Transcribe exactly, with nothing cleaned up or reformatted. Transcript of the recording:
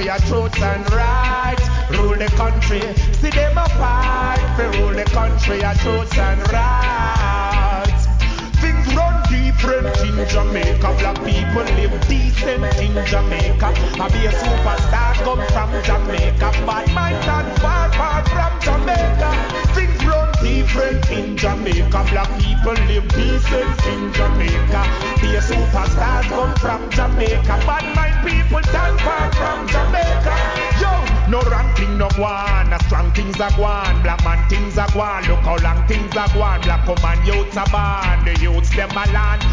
country a truth and right. Rule the country, see them a fight. For rule the country a truth and right. Things run different in Jamaica. Black people live decent in Jamaica. I be a superstar come from Jamaica. Bad mind and far, far from Jamaica. Things run different in Jamaica. Black people live decent in Jamaica. Be a superstar come from Jamaica. Bad mind people stand far from Jamaica. Yo, no wrong thing no go on. The strong things are gone. Black man things are gone. Look how long things are gone. Black woman youths are born. The youths them a land.